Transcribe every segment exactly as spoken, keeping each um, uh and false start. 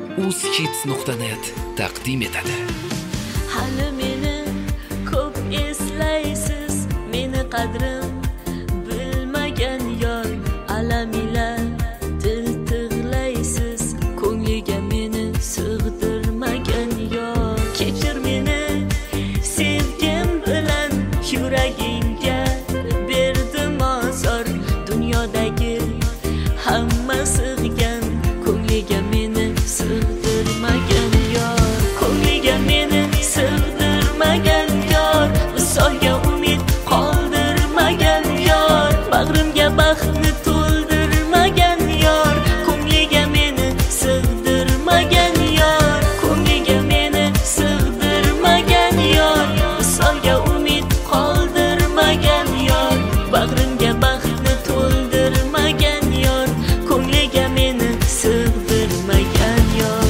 uzhits nuqta net taqdim etadi. Hali meni ko'p eslaysiz, meni qadrim bilmagan yor, alam ila dil tig'laysiz, ko'ngliga meni sig'dirmagan yor. Kechir meni sevgim bilan yuragingga berdim ozor, dunyodagi hamma sig'gan, ko'ngliga meni sig'dirmagan yor, ko'ngliga meni sig'dirmagan yor, visolga umid qoldirmagan yor, bag'rimga baxtni to'ldirmagan yor, ko'ngliga meni sig'dirmagan yor, ko'ngliga meni sig'dirmagan yor, visolga umid qoldirmagan yor, bag'rimga baxtni to'ldirmagan yor, ko'ngliga meni sig'dirmagan yor.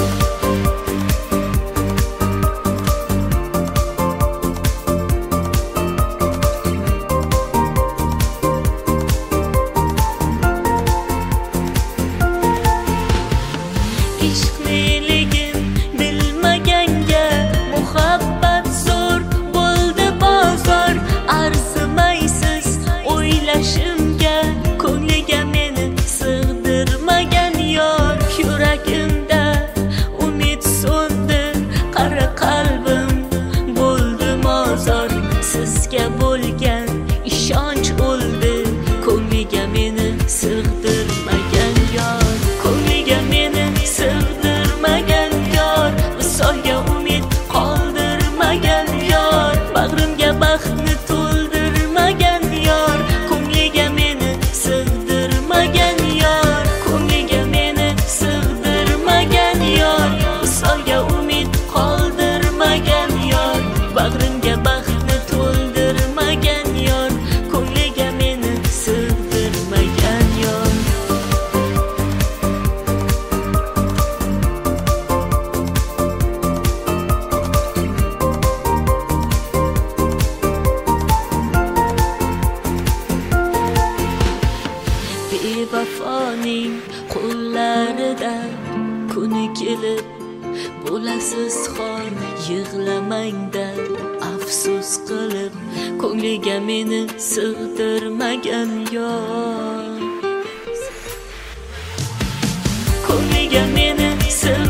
Ishq neligin bilmaganga muhabbat zo'r bo'ldi bozor, arzimaysiz o'ylashimga, ko'ngliga meni sig'dirmagan yor, yuragimda umid so'ndi, qara qalbim bo'ldi mozor, sizga bo'lgan ishonch o'ldi, ko'ngliga meni sig'dirmagan yor, ko'ngliga meni sig'dirmagan yor, visolga umid qoldirmagan yor, bag'rimga baxtni to'ldirmagan yor, ko'ngliga meni sig'dirmagan yor, ko'ngliga meni sig'dirmagan yor, visolga umid qoldirmagan yor, bag'rimga baxtni to'ldirmagan yor, ko'ngliga meni sig'dirmagan yor. Bevafoning qo'llarida kuni kelib bo'lasiz xor, yig'lamangda afsus qilib, ko'ngliga meni sig'dirmagan yor, ko'ngliga meni sig'dirmagan